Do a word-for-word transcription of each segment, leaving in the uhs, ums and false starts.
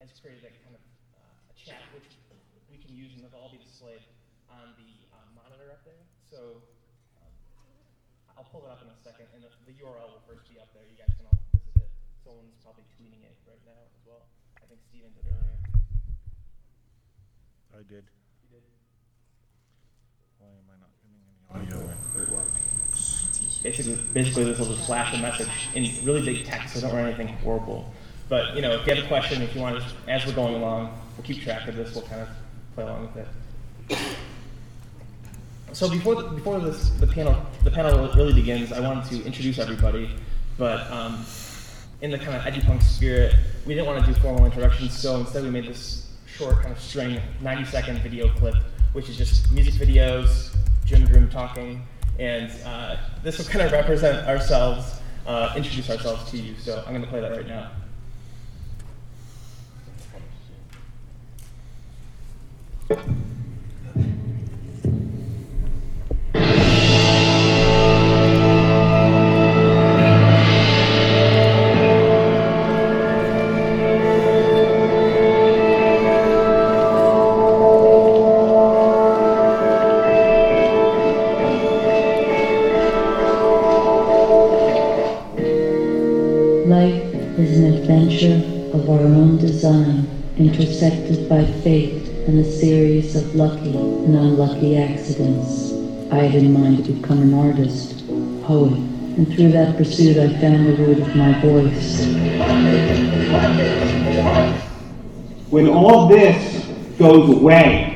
has created a kind of uh, a chat which we can use and they'll all be displayed on the uh, monitor up there. So um, I'll pull it up in a second, and the, the U R L will first be up there. You guys can all visit it. Someone's probably tweeting it right now as well. I think Steven did earlier. I did. You did. Why am I not getting any audio? Basically, basically this will just flash a message in really big text, so don't write anything horrible. But you know, if you have a question, if you want to, just, as we're going along, we'll keep track of this. We'll kind of play along with it. So before the, before this, the panel the panel really begins, I wanted to introduce everybody. But um, in the kind of edupunk spirit, we didn't want to do formal introductions, so instead we made this short kind of string, ninety second video clip, which is just music videos, Jim Groom talking, and uh, this will kind of represent ourselves, uh, introduce ourselves to you. So I'm going to play that right now. Life is an adventure of our own design, intersected by fate and a series of lucky and unlucky accidents. I had in mind to become an artist, poet, and through that pursuit I found the root of my voice. When all this goes away,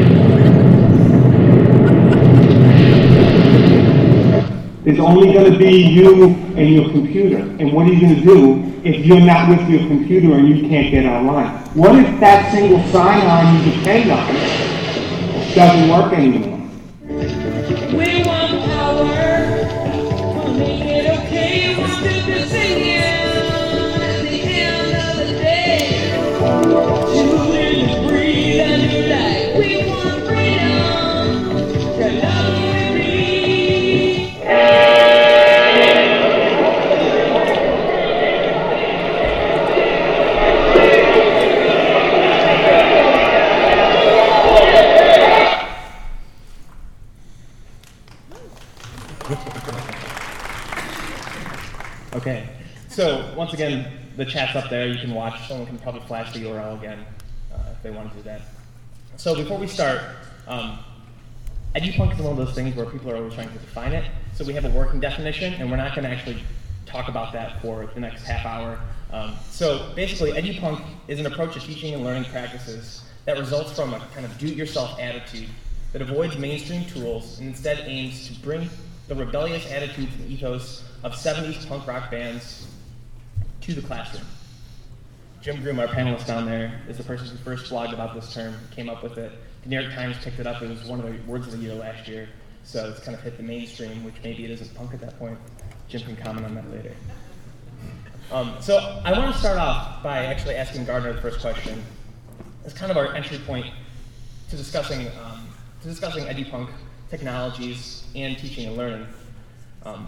there's only going to be you and your computer. And what are you going to do if you're not with your computer and you can't get online? What if that single sign-on you depend on doesn't work anymore? We want power, we'll make it okay, we'll still be singing at the end of the day. To live and breathe a new life, we want freedom, to love and be. Okay, so once again, the chat's up there. You can watch. Someone can probably flash the U R L again uh, if they want to do that. So before we start, um, edupunk is one of those things where people are always trying to define it. So we have a working definition, and we're not going to actually talk about that for the next half hour. Um, so basically, edupunk is an approach to teaching and learning practices that results from a kind of do-it-yourself attitude that avoids mainstream tools and instead aims to bring the rebellious attitudes and ethos of seventies punk rock bands to the classroom. Jim Groom, our panelist down there, is the person who first blogged about this term, came up with it. The New York Times picked it up. It was one of the words of the year last year. So it's kind of hit the mainstream, which maybe it isn't punk at that point. Jim can comment on that later. Um, so I want to start off by actually asking Gardner the first question. It's kind of our entry point to discussing um, to discussing edupunk technologies and teaching and learning. Um,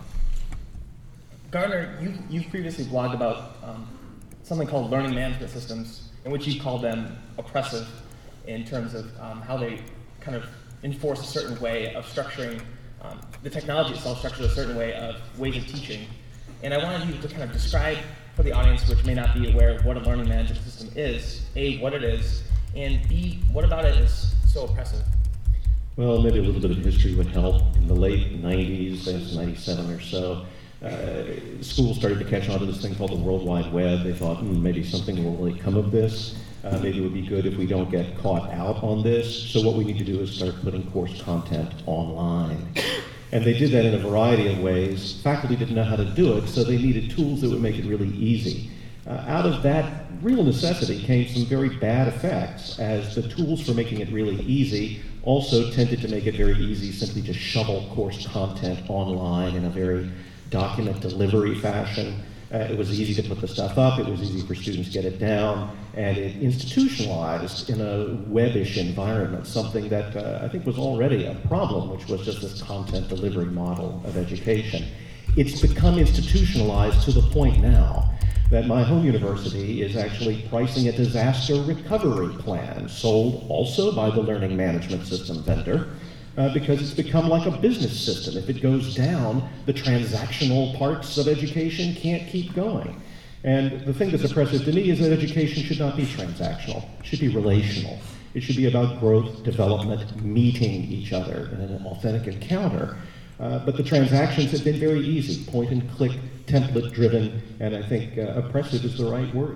Gardner, you, you've previously blogged about um, something called learning management systems, in which you call them oppressive in terms of um, how they kind of enforce a certain way of structuring, um, the technology itself structures a certain way of ways of teaching. And I wanted you to kind of describe for the audience which may not be aware of what a learning management system is, A, what it is, and B, what about it is so oppressive? Well, maybe a little bit of history would help. In the late nineties, that's ninety-seven or so, uh, schools started to catch on to this thing called the World Wide Web. They thought, hmm, maybe something will really come of this. Uh, maybe it would be good if we don't get caught out on this. So what we need to do is start putting course content online. And they did that in a variety of ways. Faculty didn't know how to do it, so they needed tools that would make it really easy. Uh, out of that real necessity came some very bad effects, as the tools for making it really easy also tended to make it very easy simply to shovel course content online in a very document delivery fashion. Uh, it was easy to put the stuff up, it was easy for students to get it down, and it institutionalized in a web-ish environment something that uh, I think was already a problem, which was just this content delivery model of education. it's become institutionalized to the point now that my home university is actually pricing a disaster recovery plan, sold also by the learning management system vendor, uh, because it's become like a business system. If it goes down, the transactional parts of education can't keep going. And the thing that's oppressive to me is that education should not be transactional. It should be relational. It should be about growth, development, meeting each other in an authentic encounter. Uh, but the transactions have been very easy, point and click, template driven, and I think uh, oppressive is the right word.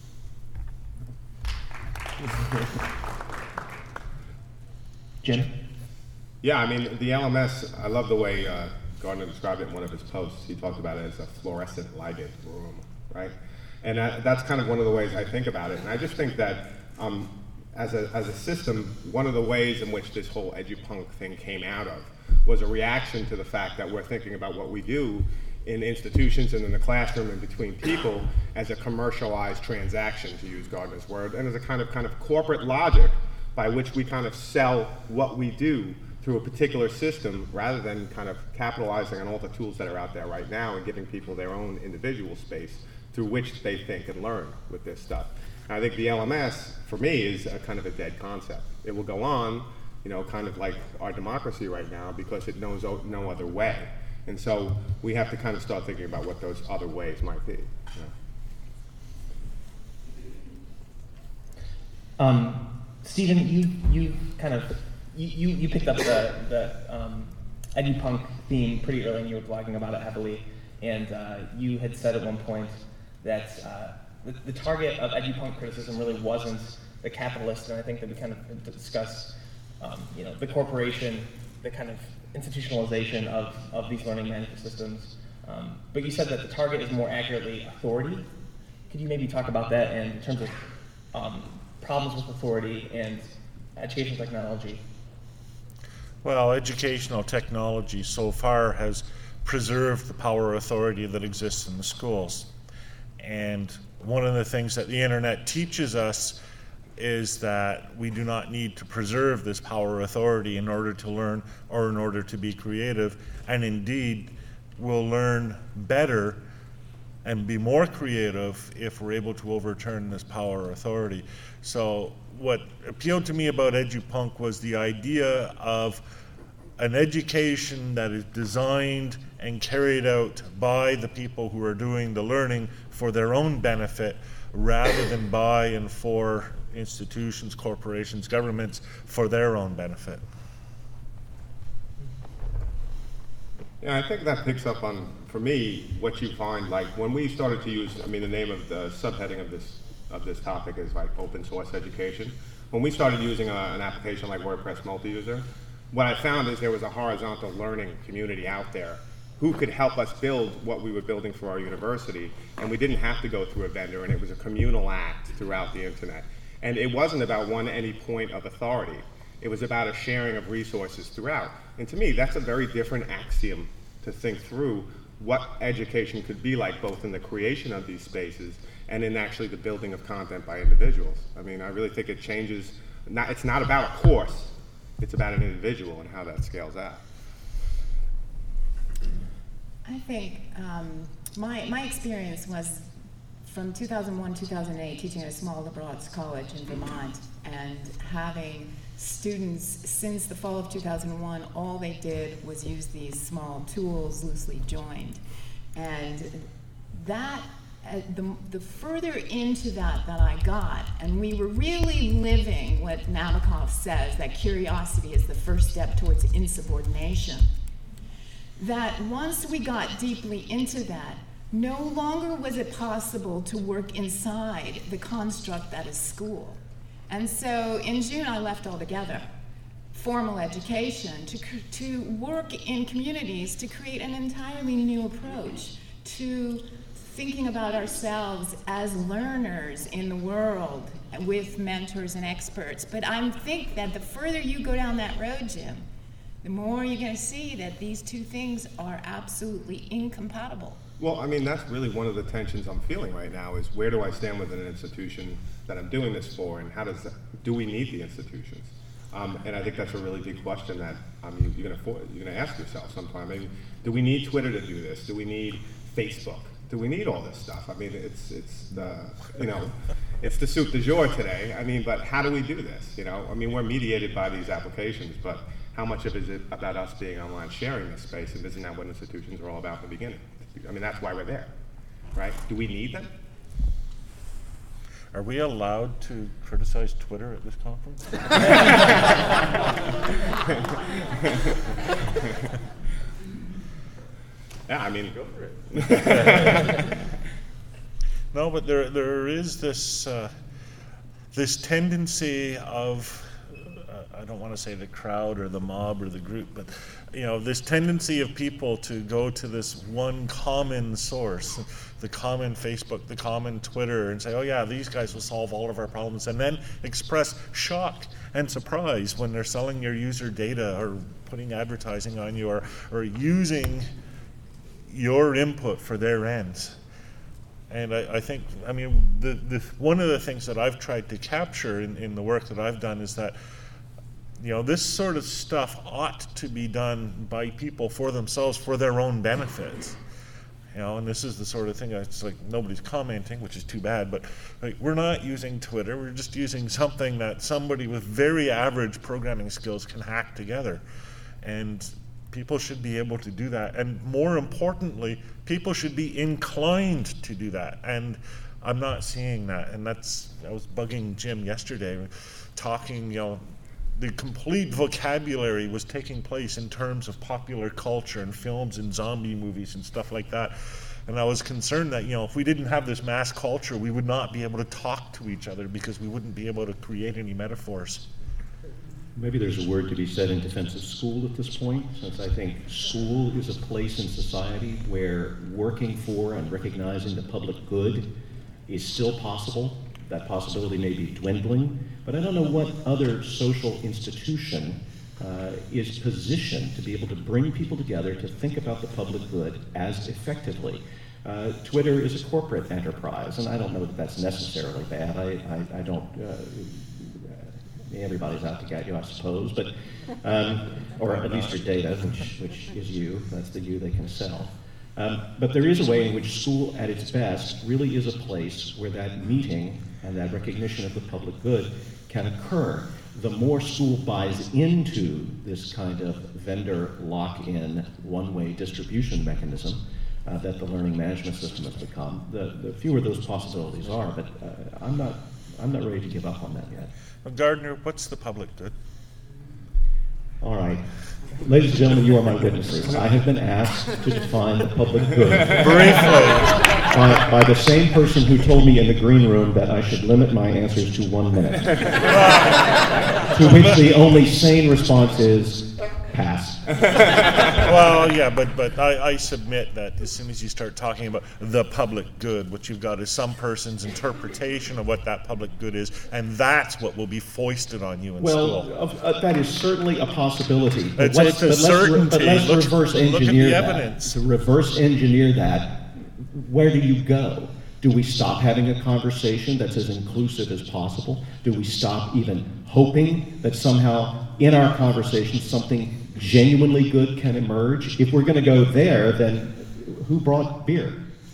Jim? Yeah, I mean, the L M S, I love the way uh, Gardner described it in one of his posts. He talked about it as a fluorescent lighted room, right? And uh, that's kind of one of the ways I think about it. And I just think that um, as, a, as a system, one of the ways in which this whole edupunk thing came out of was a reaction to the fact that we're thinking about what we do in institutions and in the classroom and between people as a commercialized transaction, to use Gardner's word, and as a kind of kind of corporate logic by which we kind of sell what we do through a particular system rather than kind of capitalizing on all the tools that are out there right now and giving people their own individual space through which they think and learn with this stuff. And I think the L M S, for me, is a kind of a dead concept. It will go on, you know, kind of like our democracy right now because it knows no other way. And so we have to kind of start thinking about what those other ways might be. Yeah. Um, Stephen, you you kind of you you picked up the the um, edupunk theme pretty early, and you were blogging about it heavily. And uh, you had said at one point that uh, the, the target of edupunk criticism really wasn't the capitalist, and I think that we kind of discussed, um, you know, the corporation, the kind of institutionalization of, of these learning management systems. Um, but you said that the target is more accurately authority. Could you maybe talk about that and in terms of um, problems with authority and educational technology? Well, educational technology so far has preserved the power authority that exists in the schools. And one of the things that the internet teaches us is that we do not need to preserve this power authority in order to learn or in order to be creative, and indeed we'll learn better and be more creative if we're able to overturn this power authority. So what appealed to me about edupunk was the idea of an education that is designed and carried out by the people who are doing the learning for their own benefit rather than by and for institutions, corporations, governments for their own benefit. Yeah, I think that picks up on, for me, what you find, like when we started to use, I mean, the name of the subheading of this of this topic is like open source education. When we started using a, an application like WordPress Multi-User, what I found is there was a horizontal learning community out there who could help us build what we were building for our university, and we didn't have to go through a vendor, and it was a communal act throughout the internet. And it wasn't about one any point of authority. It was about a sharing of resources throughout. And to me, that's a very different axiom to think through what education could be like, both in the creation of these spaces and in actually the building of content by individuals. I mean, I really think it changes, not, it's not about a course, it's about an individual and how that scales out. I think um, my, my experience was from two thousand one, two thousand eight, teaching at a small liberal arts college in Vermont, and having students since the fall of two thousand one, all they did was use these small tools loosely joined. And that, uh, the, the further into that that I got, and we were really living what Nabokov says, that curiosity is the first step towards insubordination, that once we got deeply into that, no longer was it possible to work inside the construct that is school. And so in June, I left altogether formal education to, to work in communities to create an entirely new approach to thinking about ourselves as learners in the world with mentors and experts. But I think that the further you go down that road, Jim, the more you're going to see that these two things are absolutely incompatible. Well, I mean, that's really one of the tensions I'm feeling right now is where do I stand within an institution that I'm doing this for, and how does that, do we need the institutions? Um, and I think that's a really big question that um, you, you're going to you're going to ask yourself sometime. I mean, do we need Twitter to do this? Do we need Facebook? Do we need all this stuff? I mean, it's it's the you know, it's the soup du jour today. I mean, but how do we do this? You know, I mean, we're mediated by these applications, but how much of it is it about us being online, sharing this space, and isn't that what institutions are all about in the beginning? I mean, that's why we're there, right? Do we need them? Are we allowed to criticize Twitter at this conference? Yeah, I mean, go for it. No, but there there is this uh, this tendency of uh, I don't want to say the crowd or the mob or the group, but you know, this tendency of people to go to this one common source, the common Facebook, the common Twitter, and say, oh yeah, these guys will solve all of our problems, and then express shock and surprise when they're selling your user data or putting advertising on you or, or using your input for their ends. And I, I think, I mean, the, the, one of the things that I've tried to capture in, in the work that I've done is that, you know, this sort of stuff ought to be done by people for themselves, for their own benefits. You know, and this is the sort of thing that's like nobody's commenting, which is too bad, but like, we're not using Twitter, we're just using something that somebody with very average programming skills can hack together. And people should be able to do that, and more importantly, people should be inclined to do that. And I'm not seeing that, and that's, I was bugging Jim yesterday, talking, you know, the complete vocabulary was taking place in terms of popular culture and films and zombie movies and stuff like that. And I was concerned that, you know, if we didn't have this mass culture, we would not be able to talk to each other because we wouldn't be able to create any metaphors. Maybe there's a word to be said in defense of school at this point, since I think school is a place in society where working for and recognizing the public good is still possible. That possibility may be dwindling, but I don't know what other social institution uh, is positioned to be able to bring people together to think about the public good as effectively. Uh, Twitter is a corporate enterprise, and I don't know that that's necessarily bad. I, I, I don't... Uh, Everybody's out to get you, I suppose, but um, or at least your data, which, which is you. That's the you they can sell. Um, but there is a way in which school, at its best, really is a place where that meeting and that recognition of the public good can occur. The more school buys into this kind of vendor lock-in, one-way distribution mechanism uh, that the learning management system has become, the, the fewer those possibilities are. But uh, I'm not, I'm not ready to give up on that yet. Gardner, what's the public good? All right. Ladies and gentlemen, you are my witnesses. I have been asked to define the public good. Briefly. By, by the same person who told me in the green room that I should limit my answers to one minute. To which the only sane response is, pass. Well, yeah, but, but I, I submit that as soon as you start talking about the public good, what you've got is some person's interpretation of what that public good is, and that's what will be foisted on you in well, school. Well, uh, that is certainly a possibility. But It's, let's, it's a but let's, certainty. but let's Look, reverse look engineer at the that. evidence. To reverse engineer that, where do you go? Do we stop having a conversation that's as inclusive as possible? Do we stop even hoping that somehow in our conversation something genuinely good can emerge? If we're going to go there, then who brought beer?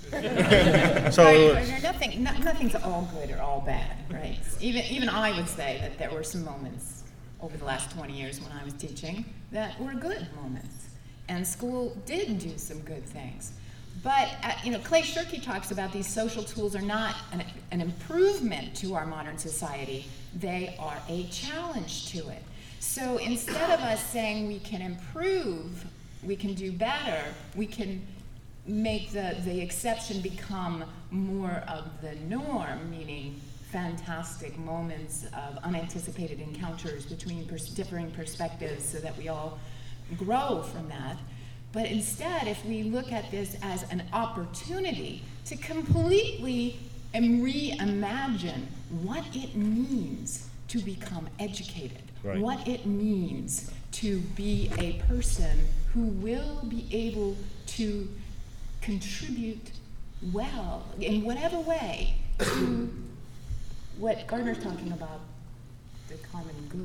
So, Right, right, nothing, no, nothing's all good or all bad, right? Even even I would say that there were some moments over the last twenty years when I was teaching that were good moments, and school did do some good things. But uh, you know, Clay Shirky talks about these social tools are not an, an improvement to our modern society; they are a challenge to it. So instead of us saying we can improve, we can do better, we can make the, the exception become more of the norm, meaning fantastic moments of unanticipated encounters between pers- differing perspectives so that we all grow from that. But instead, if we look at this as an opportunity to completely reimagine what it means to become educated, Right. what it means to be a person who will be able to contribute well, in whatever way, to what Gardner's talking about, the common good.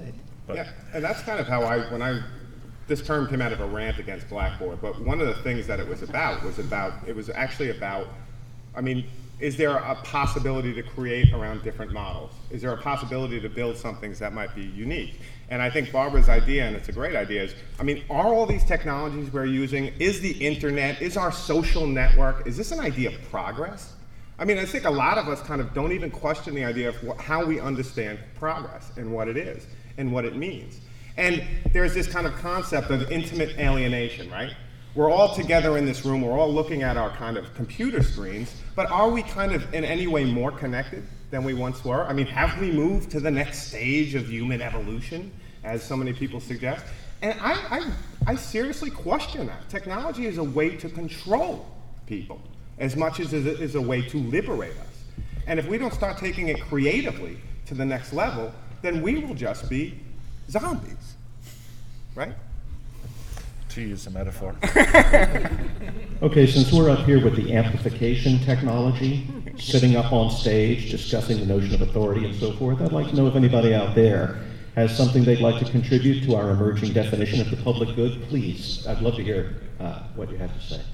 But Yeah, and that's kind of how I, when I, this term came out of a rant against Blackboard, but one of the things that it was about was about, it was actually about, I mean, is there a possibility to create around different models? Is there a possibility to build some things that might be unique? And I think Barbara's idea, and it's a great idea, is, I mean, are all these technologies we're using, is the internet, is our social network, is this an idea of progress? I mean, I think a lot of us kind of don't even question the idea of wh- how we understand progress and what it is and what it means. And there's this kind of concept of intimate alienation, right? We're all together in this room, we're all looking at our kind of computer screens, but are we kind of in any way more connected than we once were? I mean, have we moved to the next stage of human evolution, as so many people suggest? And I, I, I seriously question that. Technology is a way to control people as much as it is a way to liberate us. And if we don't start taking it creatively to the next level, then we will just be zombies, right? to use a metaphor. Okay, since we're up here with the amplification technology, sitting up on stage, discussing the notion of authority and so forth, I'd like to know if anybody out there has something they'd like to contribute to our emerging definition of the public good. Please, I'd love to hear uh, what you have to say.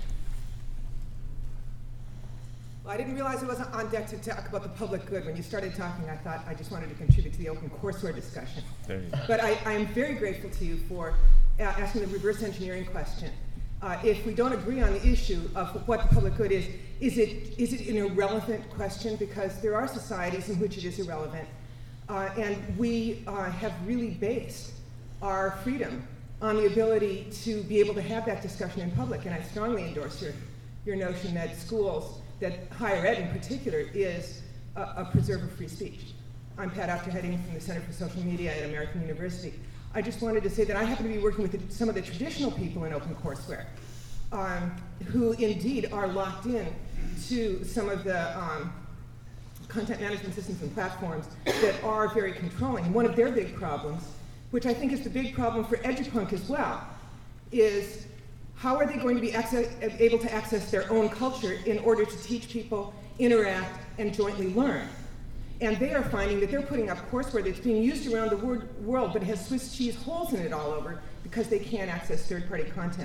Well, I didn't realize I wasn't on deck to talk about the public good. When you started talking, I thought I just wanted to contribute to the open courseware discussion. There you go. But I, I am very grateful to you for uh, asking the reverse engineering question. Uh, if we don't agree on the issue of what the public good is, is it is it an irrelevant question? Because there are societies in which it is irrelevant. Uh, and we uh, have really based our freedom on the ability to be able to have that discussion in public. And I strongly endorse your, your notion that schools, that higher ed in particular, is a, a preserve of free speech. I'm Pat Afterheading from the Center for Social Media at American University. I just wanted to say that I happen to be working with the, some of the traditional people in OpenCourseWare, um, who indeed are locked in to some of the um, content management systems and platforms that are very controlling. One of their big problems, which I think is the big problem for EduPunk as well, is how are they going to be access, able to access their own culture in order to teach people, interact, and jointly learn? And they are finding that they're putting up courseware that's being used around the word, world, but it has Swiss cheese holes in it all over because they can't access third-party content.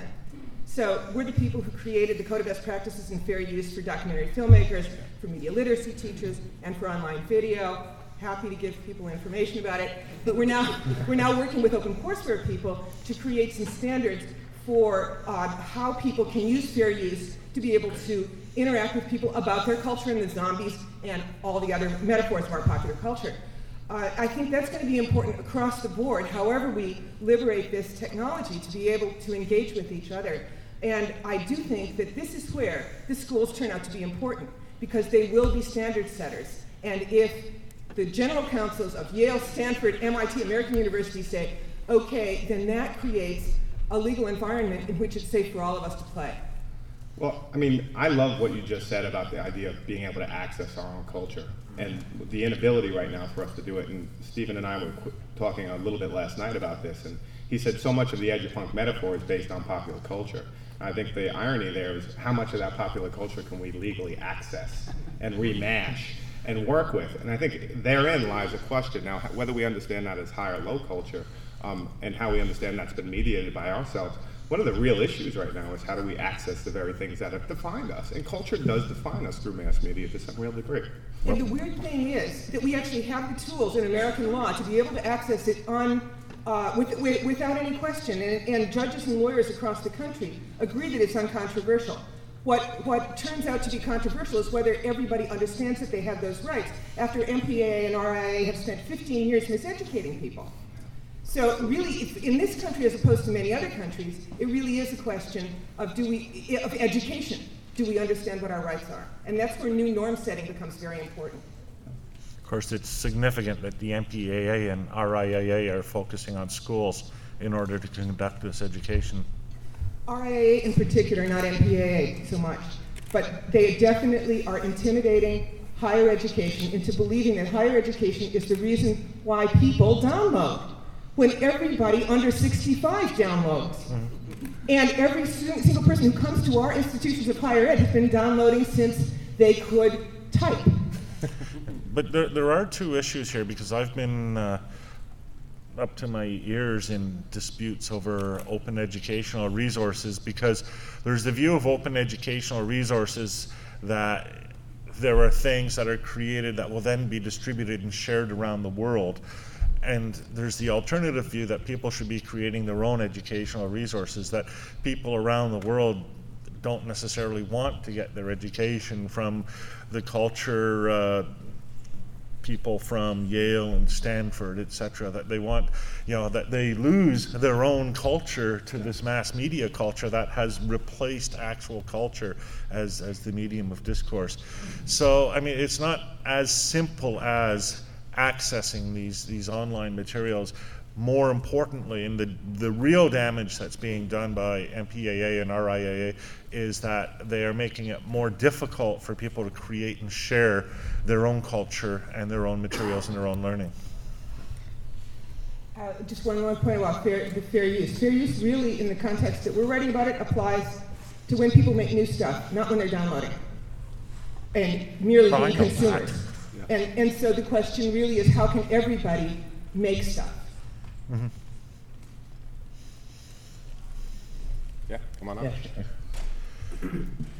So we're the people who created the Code of Best Practices and Fair Use for documentary filmmakers, for media literacy teachers, and for online video. Happy to give people information about it. But we're now, we're now working with OpenCourseWare people to create some standards for uh, how people can use fair use to be able to interact with people about their culture and the zombies and all the other metaphors of our popular culture. Uh, I think that's going to be important across the board, however we liberate this technology to be able to engage with each other. And I do think that this is where the schools turn out to be important, because they will be standard setters. And if the general councils of Yale, Stanford, M I T, American University say, okay, then that creates a legal environment in which it's safe for all of us to play. Well, I mean, I love what you just said about the idea of being able to access our own culture and the inability right now for us to do it. And Stephen and I were qu- talking a little bit last night about this, and he said so much of the EduPunk metaphor is based on popular culture. I think the irony there is how much of that popular culture can we legally access and remash and work with? And I think therein lies a question. Now, whether we understand that as high or low culture, um, and how we understand that's been mediated by ourselves, one of the real issues right now is how do we access the very things that have defined us? And culture does define us through mass media to some real degree. And the weird thing is that we actually have the tools in American law to be able to access it on, uh, with, with, without any question. And, and judges and lawyers across the country agree that it's uncontroversial. What, what turns out to be controversial is whether everybody understands that they have those rights after M P A A and R I A have spent fifteen years miseducating people. So really, if, in this country, as opposed to many other countries, it really is a question of do we, of education. Do we understand what our rights are? And that's where new norm setting becomes very important. Of course, it's significant that the M P A A and R I A A are focusing on schools in order to conduct this education. R I A A in particular, not M P A A so much, but they definitely are intimidating higher education into believing that higher education is the reason why people download, when everybody under sixty-five downloads. Mm-hmm. And every student, single person who comes to our institutions of higher ed has been downloading since they could type. But there, there are two issues here, because I've been uh, up to my ears in disputes over open educational resources, because there's the view of open educational resources that there are things that are created that will then be distributed and shared around the world. And there's the alternative view that people should be creating their own educational resources, that people around the world don't necessarily want to get their education from the culture uh, people from Yale and Stanford, et cetera, that they want, you know, that they lose their own culture to this mass media culture that has replaced actual culture as, as the medium of discourse. So, I mean, it's not as simple as accessing these, these online materials. More importantly, and the, the real damage that's being done by M P A A and R I A A is that they are making it more difficult for people to create and share their own culture and their own materials and their own learning. Uh, just one more point about fair, the fair use. Fair use really, in the context that we're writing about it, applies to when people make new stuff, not when they're downloading and merely being consumers. Yeah. And, and so the question really is, how can everybody make stuff? Mm-hmm. Yeah, come on up. Yeah.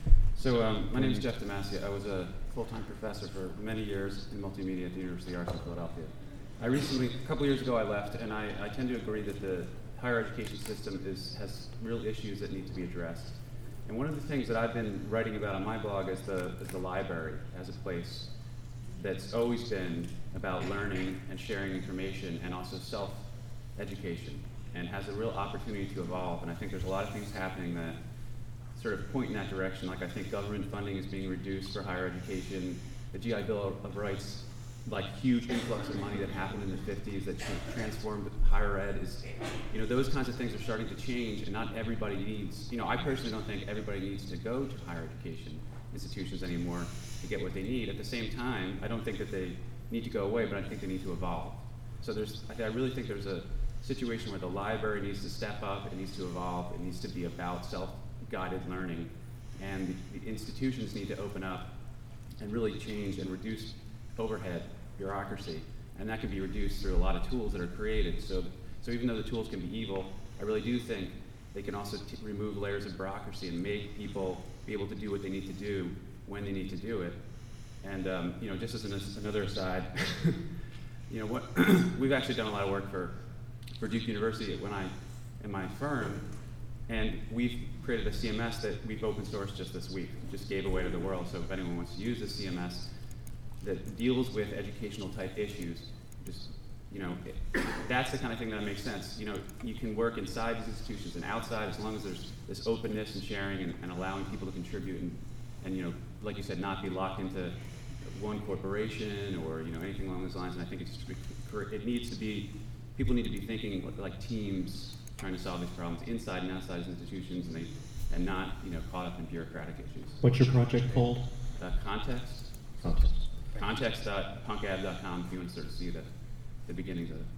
So um, my name is Jeff Damasio. I was a full-time professor for many years in multimedia at the University of the Arts in Philadelphia. I recently, a couple years ago, I left, and I, I tend to agree that the higher education system is, has real issues that need to be addressed. And one of the things that I've been writing about on my blog is the, is the library as a place that's always been about learning and sharing information and also self education, and has a real opportunity to evolve. And I think there's a lot of things happening that sort of point in that direction. Like, I think government funding is being reduced for higher education. The G I Bill of Rights, like huge influx of money that happened in the fifties that transformed higher ed, is, you know, those kinds of things are starting to change, and not everybody needs, you know, I personally don't think everybody needs to go to higher education institutions anymore to get what they need. At the same time, I don't think that they need to go away, but I think they need to evolve. So there's, I really think there's a situation where the library needs to step up, it needs to evolve, it needs to be about self-guided learning, and the, the institutions need to open up and really change and reduce overhead, bureaucracy, and that can be reduced through a lot of tools that are created. So, so even though the tools can be evil, I really do think they can also t remove layers of bureaucracy and make people be able to do what they need to do when they need to do it. And um, you know, just as an, another aside, you know, what we've actually done a lot of work for for Duke University when I, in my firm, and we've created a C M S that we've open sourced just this week, just gave away to the world. So if anyone wants to use this C M S that deals with educational type issues, just, you know, it, that's the kind of thing that makes sense. You know, you can work inside these institutions and outside as long as there's this openness and sharing and, and allowing people to contribute and, and, you know, like you said, not be locked into one corporation or, you know, anything along those lines. And I think it's, it needs to be, people need to be thinking like teams trying to solve these problems inside and outside these institutions, and they, and not, you know, caught up in bureaucratic issues. What's your project called? Uh, context. Context. Context dot punkab dot com if you want to sort of see the, the beginnings of it.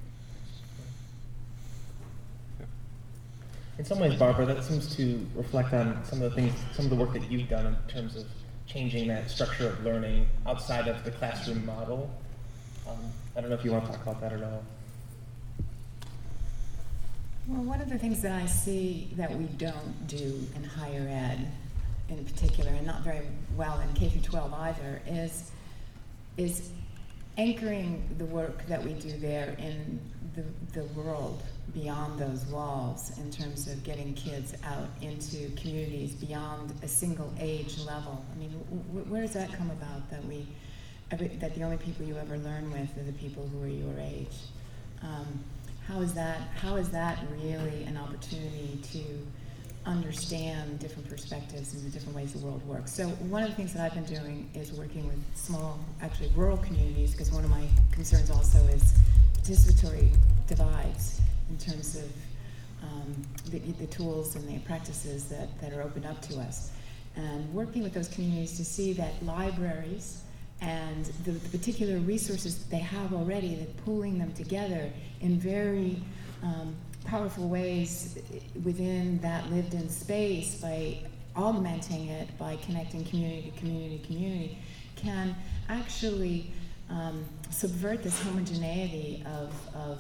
In some ways, Barbara, that seems to reflect on some of the things, some of the work that you've done in terms of changing that structure of learning outside of the classroom model. Um, I don't know if you want to talk about that at all. Well, one of the things that I see that we don't do in higher ed in particular, and not very well in K through twelve either, is, is anchoring the work that we do there in the, the world beyond those walls, in terms of getting kids out into communities beyond a single age level. I mean, wh where does that come about, that we, every, that the only people you ever learn with are the people who are your age? Um, how is that, how is that really an opportunity to understand different perspectives and the different ways the world works? So one of the things that I've been doing is working with small, actually rural communities, because one of my concerns also is participatory divides in terms of um, the, the tools and the practices that, that are opened up to us. And working with those communities to see that libraries and the, the particular resources that they have already, that pulling them together in very um, powerful ways within that lived-in space by augmenting it, by connecting community to community to community, can actually um, subvert this homogeneity of, of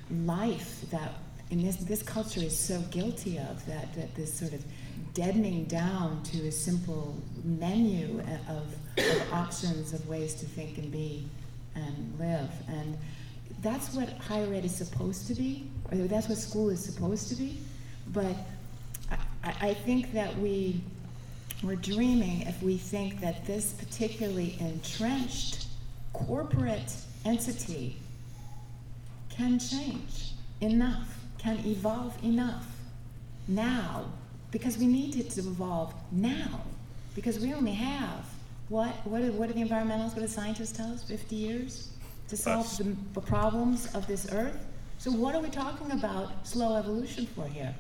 life that in this this culture is so guilty of, that, that this sort of deadening down to a simple menu of, of options of ways to think and be and live. And that's what higher ed is supposed to be, or that's what school is supposed to be. But I, I think that we, we're dreaming if we think that this particularly entrenched corporate entity can change enough, can evolve enough now, because we need it to evolve now, because we only have, what, what, are, what are the environmentalists, what do the scientists tell us, fifty years to solve the, the problems of this earth? So what are we talking about slow evolution for here?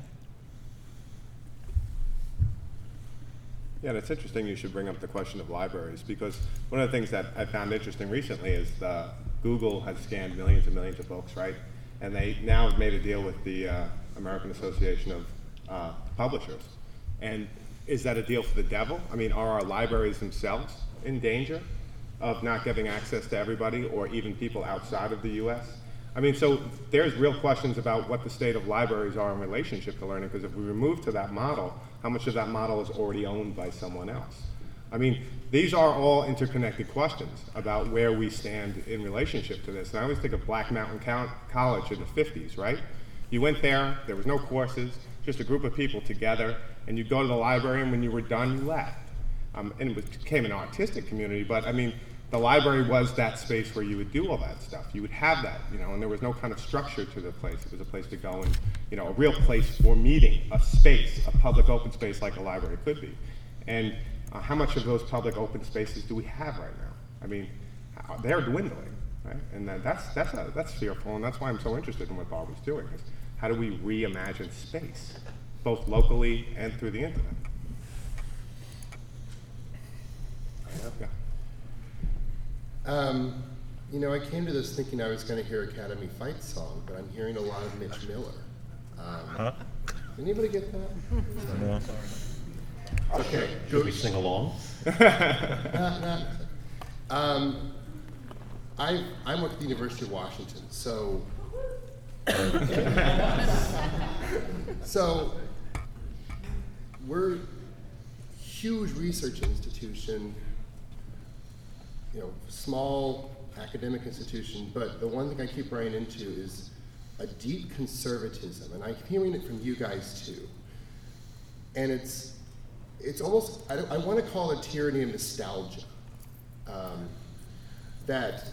Yeah, and it's interesting you should bring up the question of libraries, because one of the things that I found interesting recently is the, Google has scanned millions and millions of books, right? And they now have made a deal with the uh, American Association of uh, Publishers. And is that a deal for the devil? I mean, are our libraries themselves in danger of not giving access to everybody, or even people outside of the U S? I mean, so there's real questions about what the state of libraries are in relationship to learning, because if we remove to that model, how much of that model is already owned by someone else? I mean, these are all interconnected questions about where we stand in relationship to this. And I always think of Black Mountain College in the fifties, right? You went there, there was no courses, just a group of people together, and you'd go to the library, and when you were done, you left. Um, and it became an artistic community, but I mean, the library was that space where you would do all that stuff. You would have that, you know, and there was no kind of structure to the place. It was a place to go and, you know, a real place for meeting, a space, a public open space like a library could be. And uh, how much of those public open spaces do we have right now? I mean, how, they're dwindling, right? And that, that's, that's, a, that's fearful, and that's why I'm so interested in what Barbara's doing, is how do we reimagine space, both locally and through the internet? Yeah. Um, you know, I came to this thinking I was going to hear Academy Fight song, but I'm hearing a lot of Mitch Miller. Um, Huh? Anybody get that? No. Okay. Should we sing along? Not- not- um, I I work at the University of Washington, so so we're huge research institution. You know, small academic institution, but the one thing I keep running into is a deep conservatism, and I'm hearing it from you guys too. And it's, it's almost, I, I want to call it tyranny of nostalgia. Um, that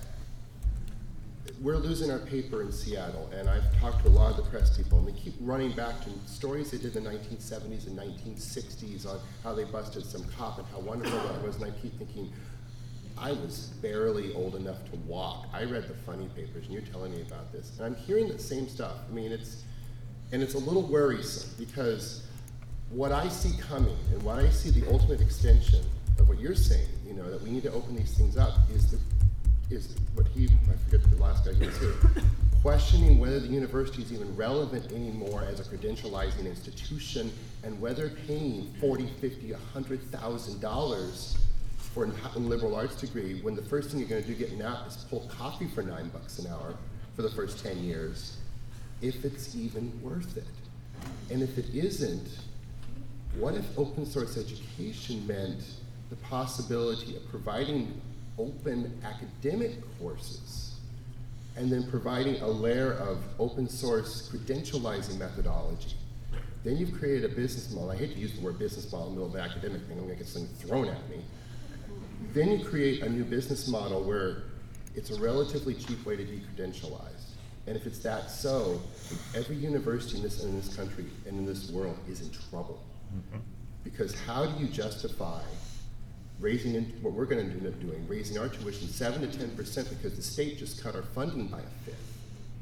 we're losing our paper in Seattle, and I've talked to a lot of the press people, and they keep running back to stories they did in the nineteen seventies and nineteen sixties on how they busted some cop and how wonderful that was, and I keep thinking, I was barely old enough to walk. I read the funny papers, and you're telling me about this. And I'm hearing the same stuff. I mean, it's, and it's a little worrisome, because what I see coming, and what I see the ultimate extension of what you're saying, you know, that we need to open these things up, is the, is what he, I forget the last guy who was here, questioning whether the university is even relevant anymore as a credentializing institution, and whether paying forty, fifty, a hundred thousand dollars for a liberal arts degree, when the first thing you're going to do getting out is pull coffee for nine bucks an hour for the first ten years, if it's even worth it. And if it isn't, what if open source education meant the possibility of providing open academic courses and then providing a layer of open source credentializing methodology? Then you've created a business model. I hate to use the word business model in the middle of an academic thing, I'm going to get something thrown at me. Then you create a new business model where it's a relatively cheap way to be credentialized. And if it's that so, every university in this, in this country and in this world is in trouble. Mm-hmm. Because how do you justify raising, in, what we're going to end up doing, raising our tuition seven to ten percent because the state just cut our funding by a fifth?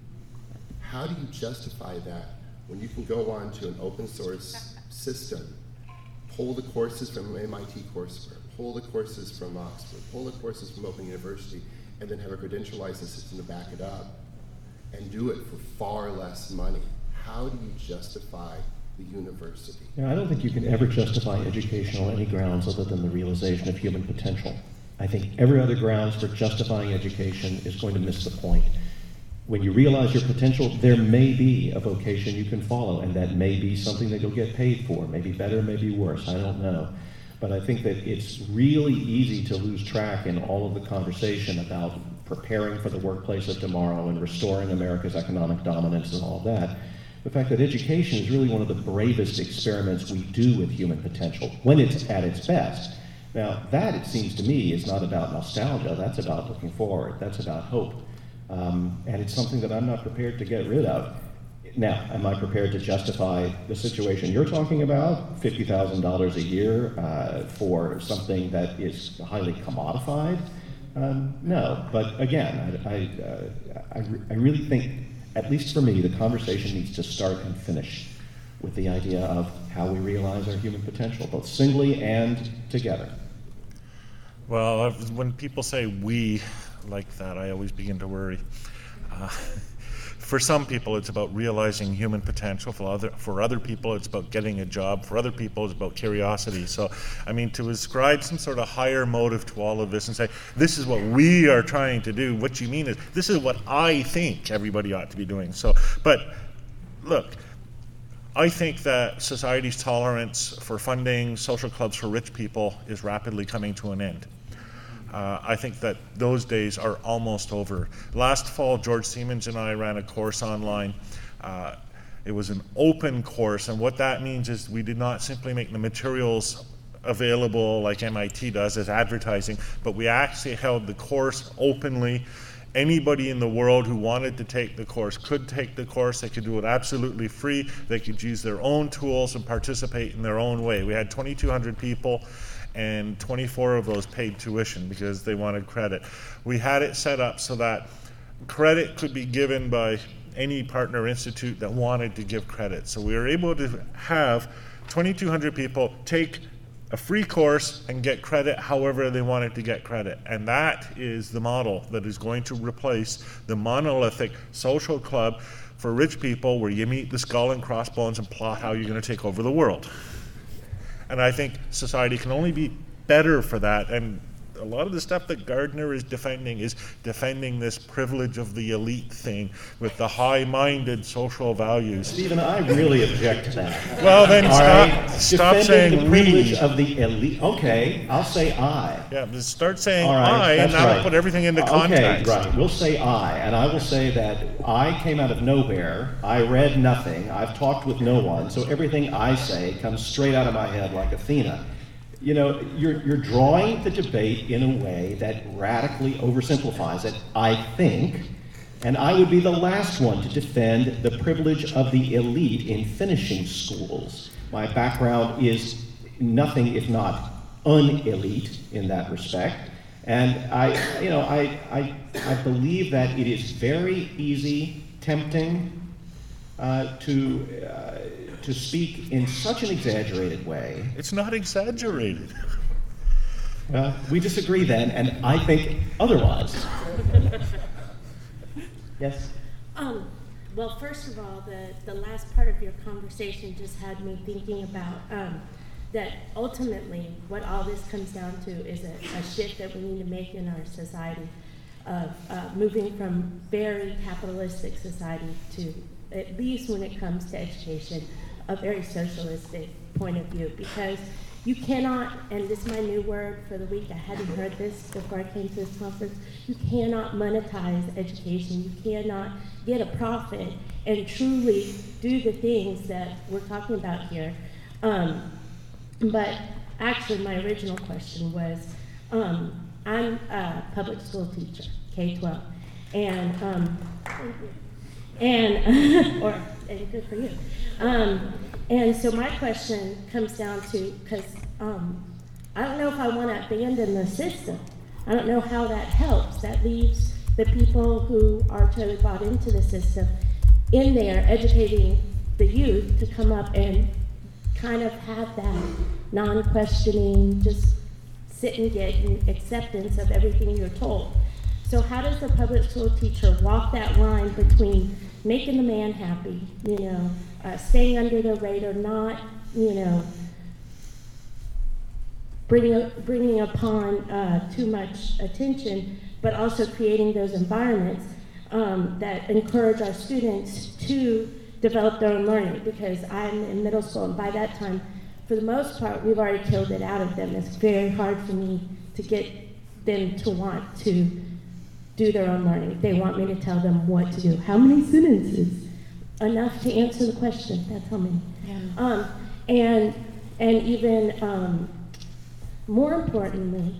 How do you justify that when you can go on to an open source system, pull the courses from M I T courseware, pull the courses from Oxford, pull the courses from Open University, and then have a credentializing system to back it up, and do it for far less money? How do you justify the university? You know, I don't think you can ever justify education on any grounds other than the realization of human potential. I think every other grounds for justifying education is going to miss the point. when you realize your potential, there may be a vocation you can follow, and that may be something that you'll get paid for, maybe better, maybe worse, I don't know. But I think that it's really easy to lose track in all of the conversation about preparing for the workplace of tomorrow and restoring America's economic dominance and all of that. The fact that education is really one of the bravest experiments we do with human potential when it's at its best. Now, that, it seems to me, is not about nostalgia, that's about looking forward, that's about hope. Um, and it's something that I'm not prepared to get rid of. Now, am I prepared to justify the situation you're talking about, fifty thousand dollars a year uh, for something that is highly commodified? Um, no, but again, I, I, uh, I, re- I really think, at least for me, the conversation needs to start and finish with the idea of how we realize our human potential, both singly and together. Well, I've- when people say we like that, I always begin to worry. Uh, For some people, it's about realizing human potential. For other, for other people, it's about getting a job. For other people, it's about curiosity. So, I mean, to ascribe some sort of higher motive to all of this and say, this is what we are trying to do, what you mean is, this is what I think everybody ought to be doing. So, but look, I think that society's tolerance for funding social clubs for rich people is rapidly coming to an end. Uh, I think that those days are almost over. Last fall, George Siemens and I ran a course online. Uh, it was an open course, and what that means is we did not simply make the materials available like M I T does as advertising, but we actually held the course openly. Anybody in the world who wanted to take the course could take the course. They could do it absolutely free. They could use their own tools and participate in their own way. We had twenty-two hundred people, and twenty-four of those paid tuition because they wanted credit. We had it set up so that credit could be given by any partner institute that wanted to give credit. So we were able to have twenty-two hundred people take a free course and get credit however they wanted to get credit. And that is the model that is going to replace the monolithic social club for rich people where you meet the skull and crossbones and plot how you're going to take over the world. And I think society can only be better for that. And a lot of the stuff that Gardner is defending is defending this privilege of the elite thing with the high-minded social values. Stephen, I really object to that. Well, then All stop, right? stop Defending saying the privilege we. of the elite. Okay, I'll say I. Yeah, just start saying All right, I, and that's that'll right. put everything into Okay, context. right. We'll say I, and I will say that I came out of nowhere. I read nothing. I've talked with no one, so everything I say comes straight out of my head like Athena. You know, you're, you're drawing the debate in a way that radically oversimplifies it, I think, and I would be the last one to defend the privilege of the elite in finishing schools. My background is nothing if not unelite in that respect, and I, you know, I, I, I believe that it is very easy, tempting uh, to. Uh, to speak in such an exaggerated way. It's not exaggerated. Uh, we disagree then, and I think otherwise. Yes? Um, well, first of all, the, the last part of your conversation just had me thinking about um, that ultimately what all this comes down to is a, a shift that we need to make in our society of uh, moving from very capitalistic society to, at least when it comes to education, a very socialistic point of view, because you cannot, and this is my new word for the week, I hadn't heard this before I came to this conference, you cannot monetize education, you cannot get a profit and truly do the things that we're talking about here. Um, but actually my original question was, um, I'm a public school teacher, K twelve, and, um, and, or, and good for you. Um, and so my question comes down to, because um, I don't know if I want to abandon the system. I don't know how that helps. That leaves the people who are totally bought into the system in there educating the youth to come up and kind of have that non-questioning, just sit and get acceptance of everything you're told. So how does the public school teacher walk that line between making the man happy, you know, uh, staying under the radar, not, you know, bringing, bringing upon uh, too much attention, but also creating those environments um, that encourage our students to develop their own learning, because I'm in middle school, and by that time, for the most part, we've already killed it out of them. It's very hard for me to get them to want to do their own learning. They want me to tell them what to do. How many sentences? Enough to answer the question. That's how many. Yeah. Um, and and even um, more importantly,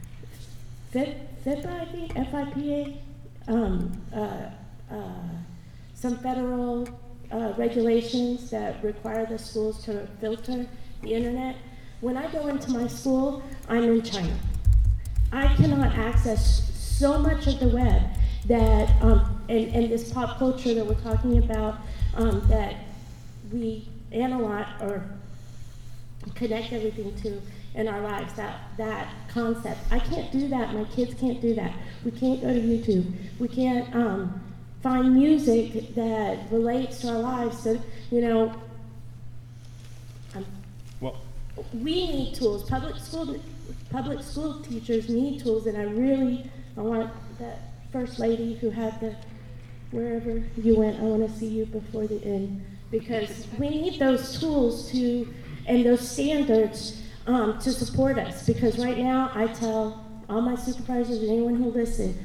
F I P A, I think, F I P A, um, uh, uh, some federal uh, regulations that require the schools to filter the internet. When I go into my school, I'm in China. I cannot access so much of the web that, um, and, and this pop culture that we're talking about, um, that we analyze or connect everything to in our lives, that, that concept. I can't do that. My kids can't do that. We can't go to YouTube. We can't um, find music that relates to our lives. So, you know, um, Well, we need tools. Public school, public school teachers need tools, and I really, I want that first lady who had the, wherever you went, I want to see you before the end, because we need those tools to, and those standards um, to support us. Because right now, I tell all my supervisors and anyone who listens,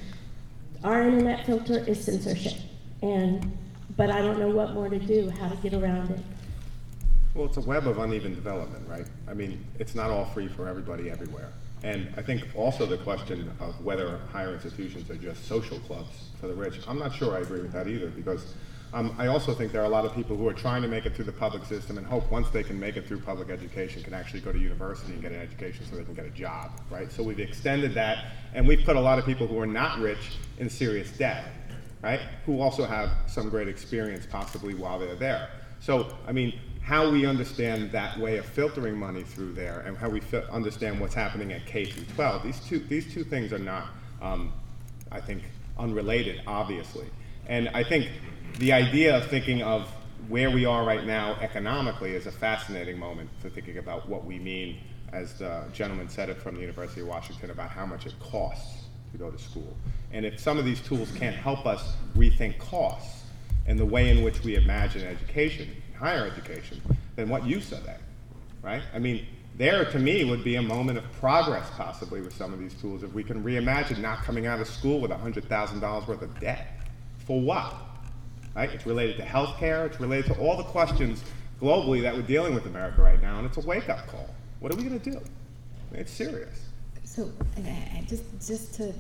our internet filter is censorship, and but I don't know what more to do, how to get around it. Well, it's a web of uneven development, right? I mean, it's not all free for everybody everywhere. And I think also the question of whether higher institutions are just social clubs for the rich, I'm not sure I agree with that either, because um, I also think there are a lot of people who are trying to make it through the public system and hope once they can make it through public education can actually go to university and get an education so they can get a job, right? So we've extended that, and we've put a lot of people who are not rich in serious debt, right? Who also have some great experience possibly while they're there. So, I mean, how we understand that way of filtering money through there and how we fi- understand what's happening at K through twelve, these two, these two things are not, um, I think, unrelated, obviously. And I think the idea of thinking of where we are right now economically is a fascinating moment for thinking about what we mean, as the gentleman said it from the University of Washington, about how much it costs to go to school. And if some of these tools can't help us rethink costs and the way in which we imagine education, higher education, than what you said there, right? I mean, there to me would be a moment of progress possibly with some of these tools if we can reimagine not coming out of school with one hundred thousand dollars worth of debt. For what? Right? It's related to healthcare, it's related to all the questions globally that we're dealing with in America right now, and it's a wake-up call. What are we gonna do? I mean, it's serious. So, uh, just just to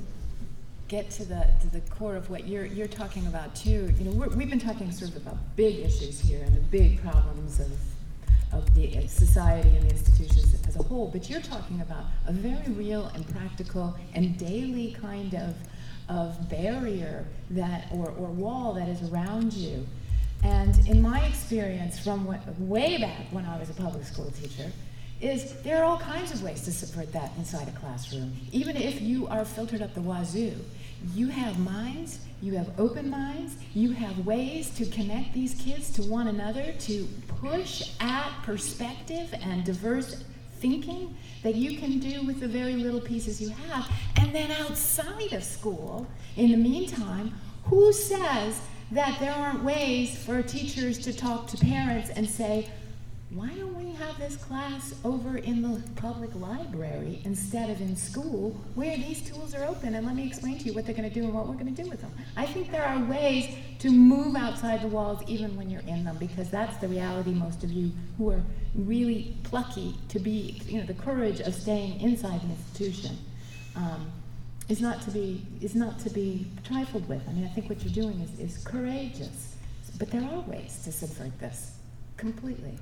get to the to the core of what you're you're talking about too. You know, we're, we've been talking sort of about big issues here and the big problems of of the society and the institutions as a whole. But you're talking about a very real and practical and daily kind of of barrier that or or wall that is around you. And in my experience, from w- way back when I was a public school teacher, is there are all kinds of ways to subvert that inside a classroom. Even if you are filtered up the wazoo, you have minds, you have open minds, you have ways to connect these kids to one another, to push at perspective and diverse thinking that you can do with the very little pieces you have. And then outside of school, in the meantime, who says that there aren't ways for teachers to talk to parents and say, why don't we have this class over in the public library instead of in school where these tools are open, and let me explain to you what they're going to do and what we're going to do with them. I think there are ways to move outside the walls even when you're in them, because that's the reality most of you who are really plucky to be, you know, the courage of staying inside the institution um, is not to be is not to be trifled with. I mean, I think what you're doing is, is courageous, but there are ways to subvert this completely.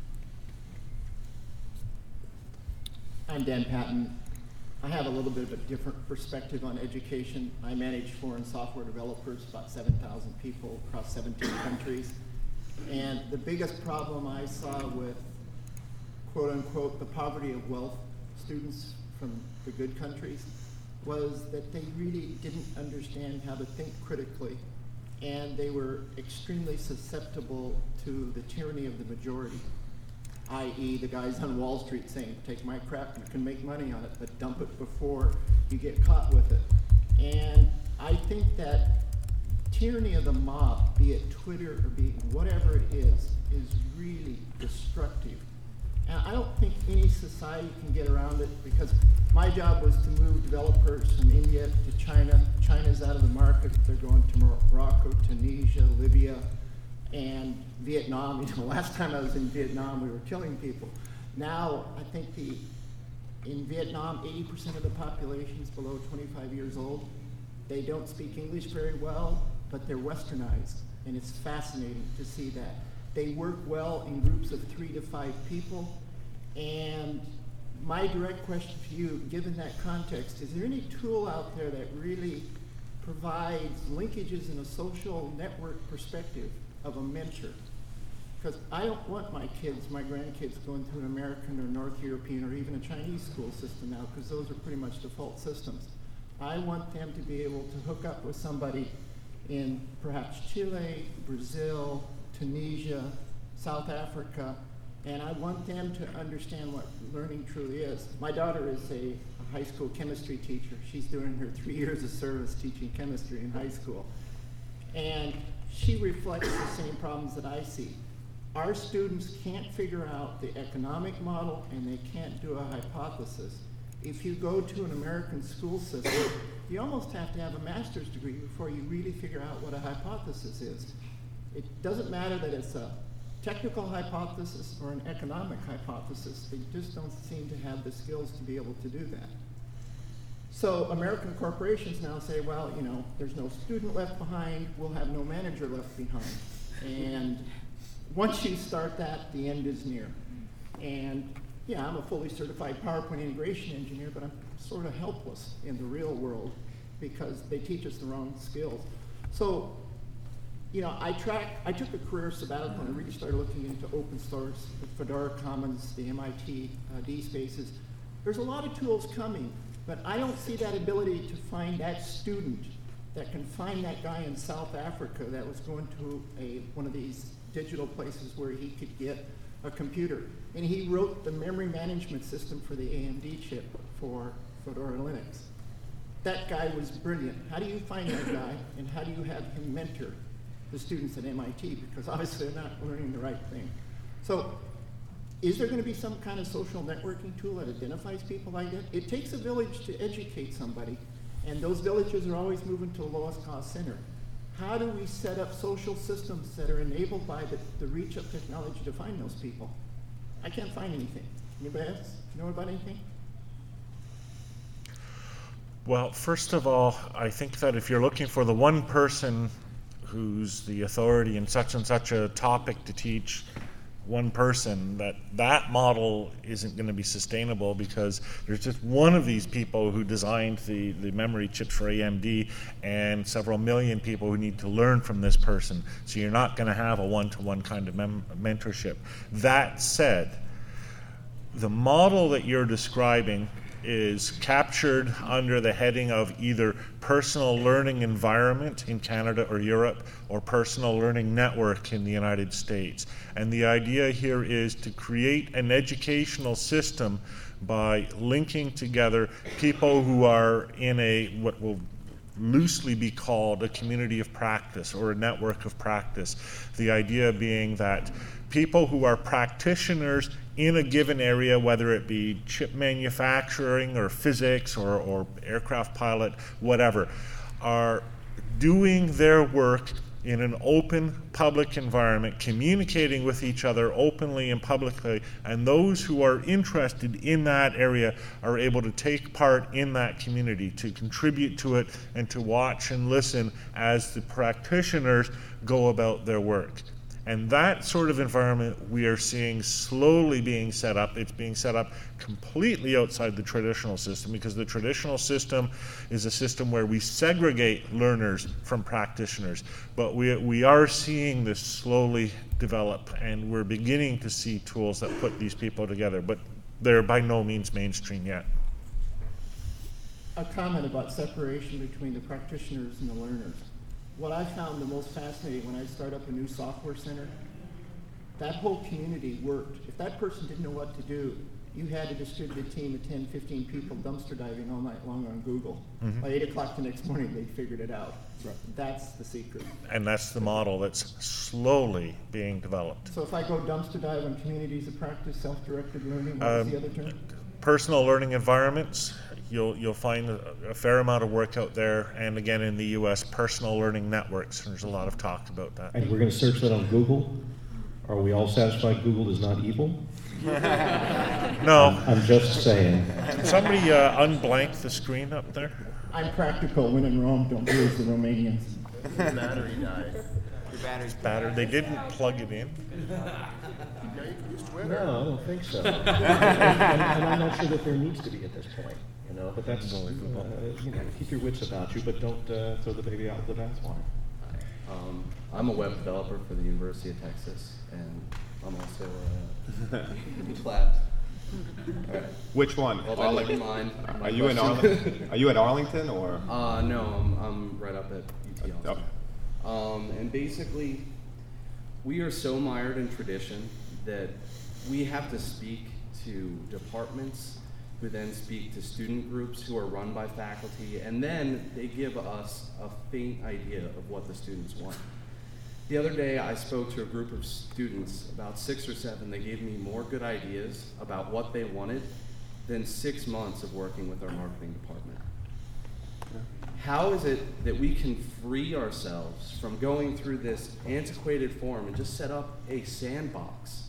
I'm Dan Patton. I have a little bit of a different perspective on education. I manage foreign software developers, about seven thousand people across seventeen countries. And the biggest problem I saw with, quote unquote, the poverty of wealth students from the good countries was that they really didn't understand how to think critically. And they were extremely susceptible to the tyranny of the majority. that is the guys on Wall Street saying, take my crap, you can make money on it, but dump it before you get caught with it. And I think that tyranny of the mob, be it Twitter or be it whatever it is, is really destructive. And I don't think any society can get around it, because my job was to move developers from India to China. China's out of the market. They're going to Morocco, Tunisia, Libya, and Vietnam. You know, last time I was in Vietnam, we were killing people. Now, I think the in Vietnam, eighty percent of the population is below twenty-five years old. They don't speak English very well, but they're westernized, and it's fascinating to see that. They work well in groups of three to five people, and my direct question to you, given that context, is there any tool out there that really provides linkages in a social network perspective of a mentor? Because I don't want my kids, my grandkids, going through an American or North European or even a Chinese school system now, because those are pretty much default systems. I want them to be able to hook up with somebody in perhaps Chile, Brazil, Tunisia, South Africa, and I want them to understand what learning truly is. My daughter is a, a high school chemistry teacher. She's doing her three years of service teaching chemistry in high school. And she reflects the same problems that I see. Our students can't figure out the economic model, and they can't do a hypothesis. If you go to an American school system, you almost have to have a master's degree before you really figure out what a hypothesis is. It doesn't matter that it's a technical hypothesis or an economic hypothesis. They just don't seem to have the skills to be able to do that. So American corporations now say, well, you know, there's no student left behind, we'll have no manager left behind. And once you start that, the end is near. And yeah, I'm a fully certified PowerPoint integration engineer, but I'm sort of helpless in the real world because they teach us the wrong skills. So, you know, I track, I took a career sabbatical and I really started looking into open source, the Fedora Commons, the M I T uh, DSpaces. There's a lot of tools coming, but I don't see that ability to find that student that can find that guy in South Africa that was going to a one of these digital places where he could get a computer. And he wrote the memory management system for the A M D chip for Fedora Linux. That guy was brilliant. How do you find that guy, and how do you have him mentor the students at M I T? Because obviously they're not learning the right thing. So is there going to be some kind of social networking tool that identifies people like that? It takes a village to educate somebody, and those villages are always moving to a lowest cost center. How do we set up social systems that are enabled by the, the reach of technology to find those people? I can't find anything. Anybody else know about anything? Well, first of all, I think that if you're looking for the one person who's the authority in such and such a topic to teach one person, that that model isn't going to be sustainable, because there's just one of these people who designed the, the memory chips for A M D and several million people who need to learn from this person. So you're not going to have a one-to-one kind of mem- mentorship. That said, the model that you're describing is captured under the heading of either personal learning environment in Canada or Europe, or personal learning network in the United States. And the idea here is to create an educational system by linking together people who are in a, what will loosely be called a community of practice or a network of practice. The idea being that people who are practitioners in a given area, whether it be chip manufacturing or physics or, or aircraft pilot, whatever, are doing their work in an open public environment, communicating with each other openly and publicly, and those who are interested in that area are able to take part in that community, to contribute to it, and to watch and listen as the practitioners go about their work. And that sort of environment we are seeing slowly being set up. It's being set up completely outside the traditional system, because the traditional system is a system where we segregate learners from practitioners. But we, we are seeing this slowly develop, and we're beginning to see tools that put these people together. But they're by no means mainstream yet. A comment about separation between the practitioners and the learners. What I found the most fascinating when I start up a new software center, that whole community worked. If that person didn't know what to do, you had to distribute a team of ten, fifteen people dumpster diving all night long on Google. Mhm. By eight o'clock the next morning, they figured it out. That's the secret. And that's the model that's slowly being developed. So if I go dumpster dive on communities of practice, self-directed learning, what was Um, the other term? Personal learning environments, you'll you'll find a, a fair amount of work out there, and again in the U S, personal learning networks. There's a lot of talk about that. And we're going to search that on Google? Are we all satisfied Google is not evil? No. I'm, I'm just saying. Can somebody uh, unblank the screen up there? I'm practical. When in Rome, don't do as the Romanians. Your battery died. Your battery's Battered. They didn't plug it in. Yeah, you can use Twitter. No, I don't think so. and, and, and I'm not sure that there needs to be at this point, you know, but that's, uh, you know, keep your wits about you, but don't uh, throw the baby out with the bathwater. Um, I'm a web developer for the University of Texas, and I'm also uh, clapped. All right. Which one? Well, I never mind. My Are you in question- Arlington? Are you at Arlington or? Uh, no, I'm, I'm right up at U T L. Um, and basically, we are so mired in tradition that we have to speak to departments who then speak to student groups who are run by faculty, and then they give us a faint idea of what the students want. The other day, I spoke to a group of students, about six or seven. They gave me more good ideas about what they wanted than six months of working with our marketing department. How is it that we can free ourselves from going through this antiquated form and just set up a sandbox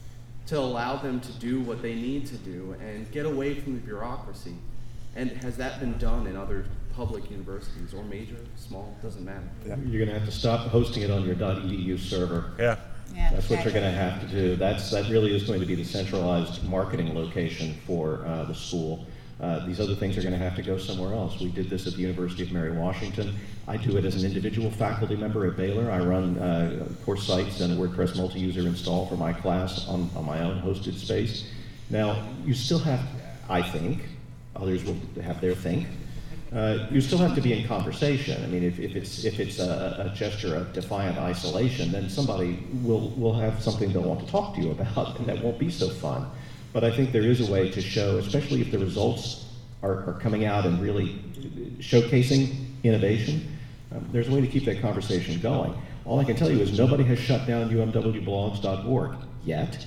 to allow them to do what they need to do and get away from the bureaucracy? And has that been done in other public universities, or major, small, doesn't matter? You're going to have to stop hosting it on your .edu server. Yeah. Yeah, That's what you're exactly. going to have to do. That's, that really is going to be the centralized marketing location for uh, the school. Uh, these other things are going to have to go somewhere else. We did this at the University of Mary Washington. I do it as an individual faculty member at Baylor. I run uh, course sites and WordPress multi-user install for my class on, on my own hosted space. Now, you still have, I think, others will have their think, uh, you still have to be in conversation. I mean, if, if it's, if it's a, a gesture of defiant isolation, then somebody will, will have something they'll want to talk to you about, and that won't be so fun. But I think there is a way to show, especially if the results are, are coming out and really showcasing innovation, um, there's a way to keep that conversation going. All I can tell you is nobody has shut down U M W blogs dot org yet.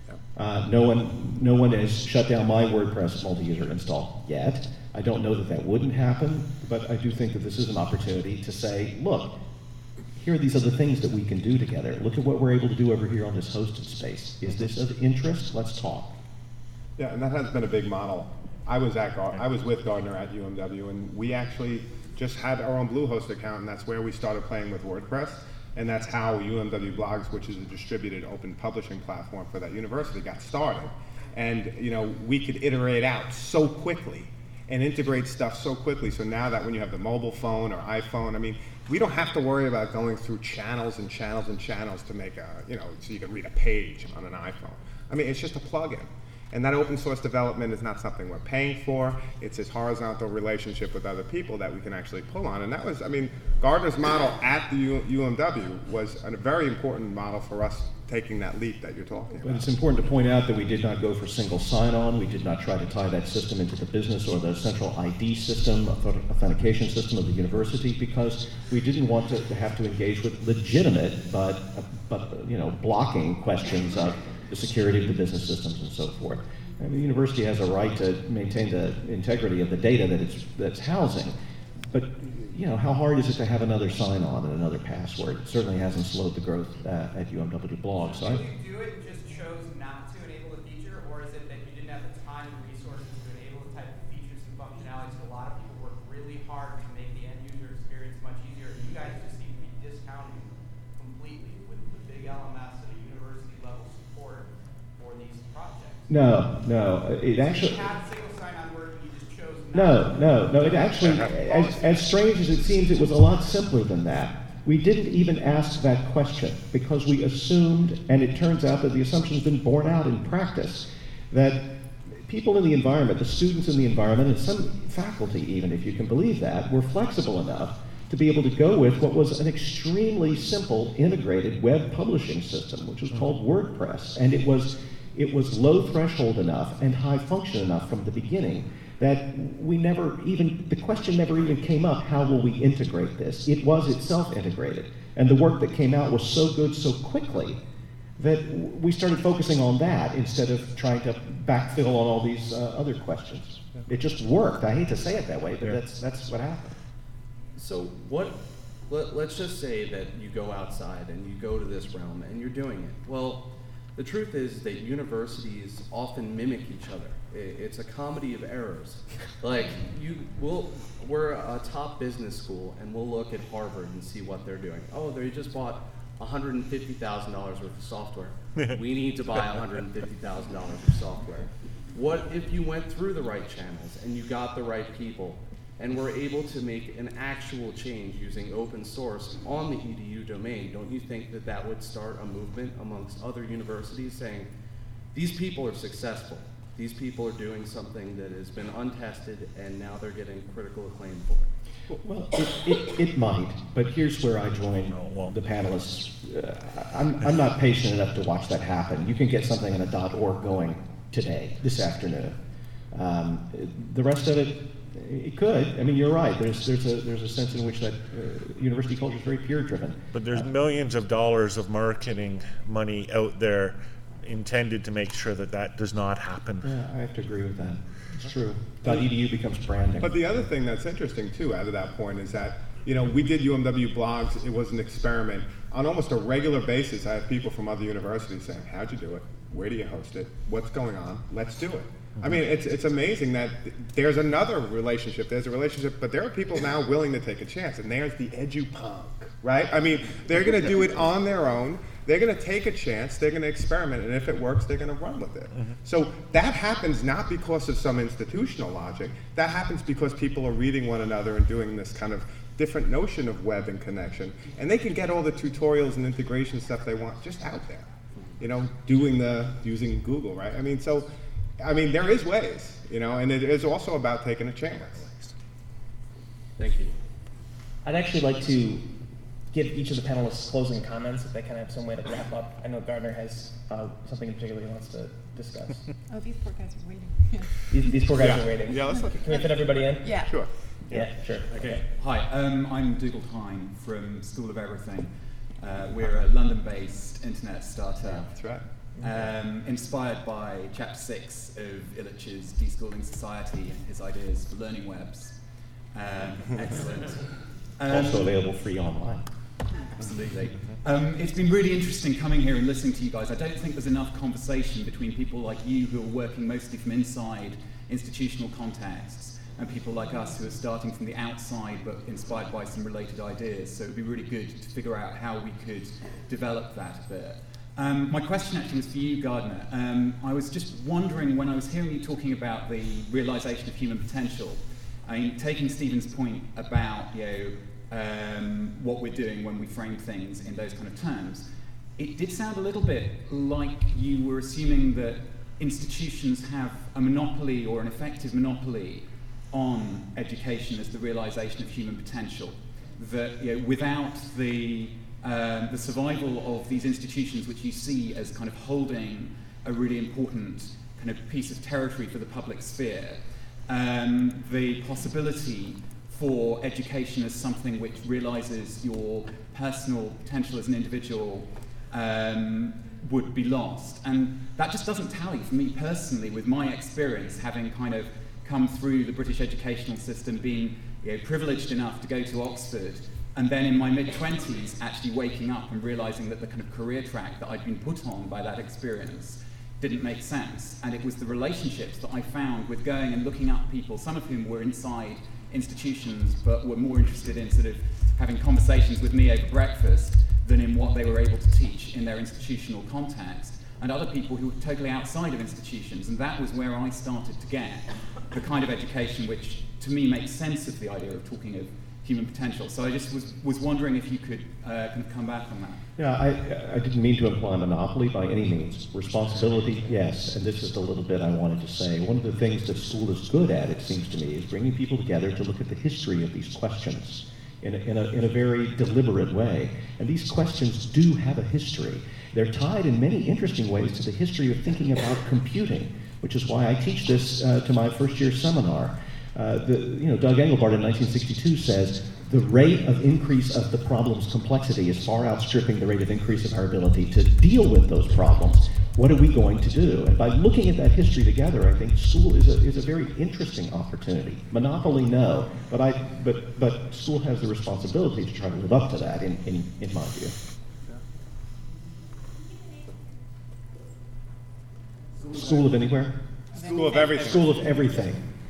Uh, no one, no one has shut down my WordPress multi-user install yet. I don't know that that wouldn't happen, but I do think that this is an opportunity to say, look, here are these other things that we can do together. Look at what we're able to do over here on this hosted space. Is this of interest? Let's talk. Yeah, and that has been a big model. I was at Gar- I was with Gardner at U M W, and we actually just had our own Bluehost account, and that's where we started playing with WordPress. And that's how U M W Blogs, which is a distributed open publishing platform for that university, got started. And you know, we could iterate out so quickly and integrate stuff so quickly. So now that when you have the mobile phone or iPhone, I mean, we don't have to worry about going through channels and channels and channels to make a, you know, so you can read a page on an iPhone. I mean, it's just a plugin. And that open source development is not something we're paying for. It's this horizontal relationship with other people that we can actually pull on. And that was, I mean, Gardner's model at the U M W was a very important model for us taking that leap that you're talking But about. it's important to point out that we did not go for single sign-on. We did not try to tie that system into the business or the central I D system, authentication system of the university, because we didn't want to have to engage with legitimate but, but you know, blocking questions of the security of the business systems and so forth. And the university has a right to maintain the integrity of the data that it's, that's housing. But you know, how hard is it to have another sign-on and another password? It certainly hasn't slowed the growth uh, at U M W Blog. So I, Did you do it and just chose not to enable the feature, or is it that you didn't have the time and resources to enable the type of features and functionalities? So a lot of people work really hard to make the end user experience much easier. You guys just seem to be discounting completely with the big L M S and a university level support for these projects. no, no, it actually. You had single sign-on working, you just chose not No, to. no, no. It actually, as, as strange as it seems, it was a lot simpler than that. We didn't even ask that question because we assumed, and it turns out that the assumption's been borne out in practice, that people in the environment, the students in the environment, and some faculty even, if you can believe that, were flexible enough to be able to go with what was an extremely simple integrated web publishing system, which was called WordPress. And it was it was low threshold enough and high function enough from the beginning that we never even, the question never even came up, how will we integrate this? It was itself integrated. And the work that came out was so good so quickly that we started focusing on that instead of trying to backfill on all these uh, other questions. It just worked. I hate to say it that way, but that's, that's what happened. So what, let, let's just say that you go outside and you go to this realm and you're doing it. Well, the truth is that universities often mimic each other. It's a comedy of errors. Like, you, we'll, we're a top business school, and we'll look at Harvard and see what they're doing. Oh, they just bought one hundred fifty thousand dollars worth of software. We need to buy one hundred fifty thousand dollars of software. What if you went through the right channels, and you got the right people, and were able to make an actual change using open source on the E D U domain? Don't you think that that would start a movement amongst other universities saying, these people are successful. These people are doing something that has been untested, and now they're getting critical acclaim for it. Well, it, it, it might, but here's where I join the panelists. Uh, I'm, I'm not patient enough to watch that happen. You can get something in a .org going today, this afternoon. Um, the rest of it, it could. I mean, you're right. There's, there's, a, there's a sense in which that uh, university culture is very peer-driven. But there's uh, millions of dollars of marketing money out there intended to make sure that that does not happen. Yeah, I have to agree with that. It's true. .edu becomes branding. But the other thing that's interesting too, out of that point, is that, you know, we did U M W blogs. It was an experiment. On almost a regular basis, I have people from other universities saying, "How'd you do it? Where do you host it? What's going on? Let's do it." Mm-hmm. I mean, it's it's amazing that there's another relationship. There's a relationship, but there are people now willing to take a chance, and there's the edupunk, right? I mean, they're going to do it on their own. They're going to take a chance, they're going to experiment, and if it works, they're going to run with it. Mm-hmm. So that happens not because of some institutional logic. That happens because people are reading one another and doing this kind of different notion of web and connection. And they can get all the tutorials and integration stuff they want just out there. You know, doing the, using Google, right? I mean, so, I mean, there is ways, you know, and it is also about taking a chance. Thank you. I'd actually like to give each of the panelists closing comments if they kind of have some way to wrap up. I know Gardner has uh, something in particular he wants to discuss. Oh, these poor guys are waiting. these, these poor guys yeah. are waiting. Yeah, let's look. Can we fit everybody in? Yeah. Sure. Yeah, sure. Okay. okay. Hi, um, I'm Dougal Tyne from School of Everything. Uh, we're a London-based internet startup. Yeah, that's right. Um, inspired by chapter six of Illich's Deschooling Society and his ideas for learning webs. Um, excellent. Um, also available free online. Absolutely. Um, it's been really interesting coming here and listening to you guys. I don't think there's enough conversation between people like you who are working mostly from inside institutional contexts and people like us who are starting from the outside but inspired by some related ideas. So it would be really good to figure out how we could develop that a bit. Um, my question actually was for you, Gardner. Um, I was just wondering when I was hearing you talking about the realization of human potential, I mean, taking Stephen's point about, you know, Um, what we're doing when we frame things in those kind of terms, it did sound a little bit like you were assuming that institutions have a monopoly or an effective monopoly on education as the realization of human potential. That, you know, without the um, the survival of these institutions, which you see as kind of holding a really important kind of piece of territory for the public sphere, um, the possibility for education as something which realizes your personal potential as an individual um, would be lost. And that just doesn't tally for me personally with my experience, having kind of come through the British educational system, being, you know, privileged enough to go to Oxford, and then in my mid-twenties actually waking up and realizing that the kind of career track that I'd been put on by that experience didn't make sense. And it was the relationships that I found with going and looking up people, some of whom were inside institutions but were more interested in sort of having conversations with me over breakfast than in what they were able to teach in their institutional context, and other people who were totally outside of institutions. And that was where I started to get the kind of education which to me makes sense of the idea of talking of human potential. So I just was, was wondering if you could uh, kind of come back on that. Yeah, I, I didn't mean to imply monopoly by any means. Responsibility, yes, and this is the little bit I wanted to say. One of the things that school is good at, it seems to me, is bringing people together to look at the history of these questions in a, in a, in a very deliberate way. And these questions do have a history. they're tied in many interesting ways to the history of thinking about computing, which is why I teach this uh, to my first year seminar. Uh, the, you know, Doug Engelbart in nineteen sixty-two says, the rate of increase of the problem's complexity is far outstripping the rate of increase of our ability to deal with those problems. What are we going to do? And by looking at that history together, I think school is a, is a very interesting opportunity. Monopoly, no, but, I, but, but school has the responsibility to try to live up to that, in, in, in my view. School of anywhere? School of everything. School of everything.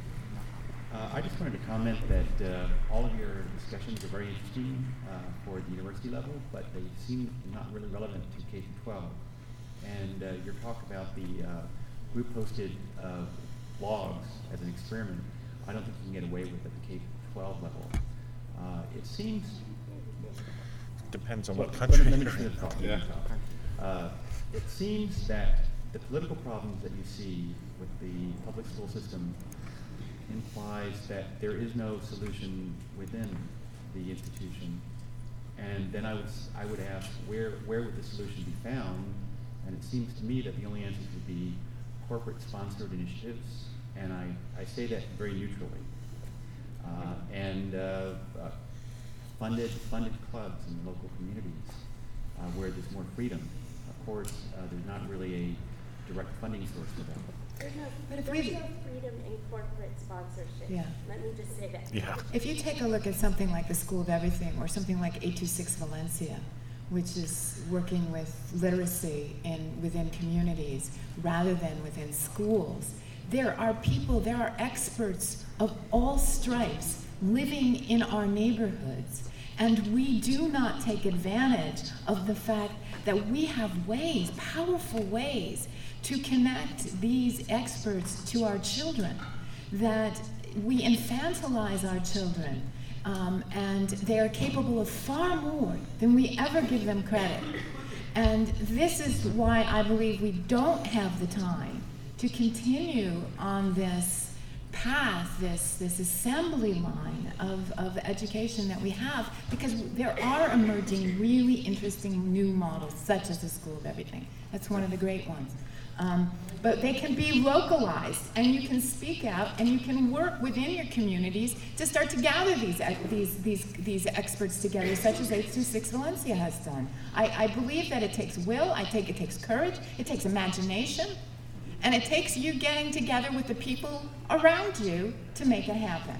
Uh, I just wanted to comment that uh, all of your discussions are very interesting uh, for the university level, but they seem not really relevant to K through twelve. And uh, your talk about the uh, group posted uh, blogs as an experiment, I don't think you can get away with at the K through twelve level. Uh, it seems... Depends on well, what country. Let me finish the talk. Yeah. Uh, it seems that the political problems that you see with the public school system implies that there is no solution within the institution. And then I would, I would ask, where, where would the solution be found? And it seems to me that the only answers would be corporate-sponsored initiatives, and I, I say that very neutrally. Uh, and uh, uh, funded, funded clubs in local communities uh, where there's more freedom. Of course, uh, there's not really a direct funding source for them. There's no, But if there's we- no freedom in corporate sponsorship. Yeah. Let me just say that. Yeah. If you take a look at something like the School of Everything or something like eight two six Valencia, which is working with literacy in, within communities rather than within schools, there are people, there are experts of all stripes living in our neighborhoods. And we do not take advantage of the fact that we have ways, powerful ways, to connect these experts to our children, that we infantilize our children, um, and they are capable of far more than we ever give them credit. And this is why I believe we don't have the time to continue on this path, this, this assembly line of, of education that we have, because there are emerging really interesting new models, such as the School of Everything. That's one of the great ones. Um, but they can be localized, and you can speak out, and you can work within your communities to start to gather these these these these experts together, such as eight two six Valencia has done. I, I believe that it takes will, I take it takes courage, it takes imagination, and it takes you getting together with the people around you to make it happen.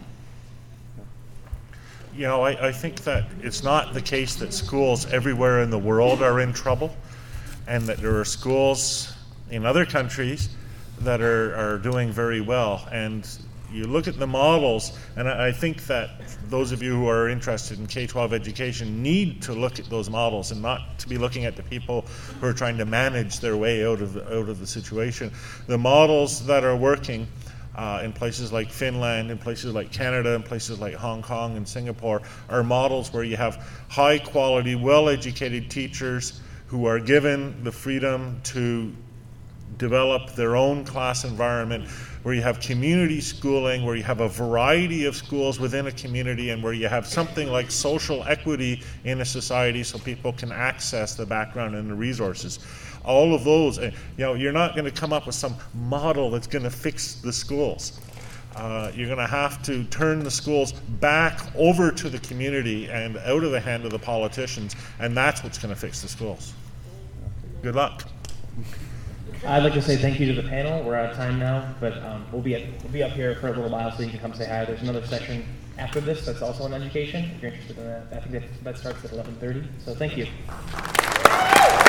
You know, I, I think that it's not the case that schools everywhere in the world are in trouble, and that there are schools in other countries that are, are doing very well. And you look at the models, and I, I think that those of you who are interested in K twelve education need to look at those models and not to be looking at the people who are trying to manage their way out of the, out of the situation. The models that are working uh, in places like Finland, in places like Canada, in places like Hong Kong and Singapore are models where you have high quality, well-educated teachers who are given the freedom to develop their own class environment, where you have community schooling, where you have a variety of schools within a community, and where you have something like social equity in a society so people can access the background and the resources. All of those, you know, you're not going to come up with some model that's going to fix the schools. Uh, you're going to have to turn the schools back over to the community and out of the hand of the politicians, and that's what's going to fix the schools. Good luck. I'd like to say thank you to the panel. We're out of time now, but um, we'll be at, we'll be up here for a little while, so you can come say hi. There's another session after this that's also on education. If you're interested in that, I think that, that starts at eleven thirty. So thank you.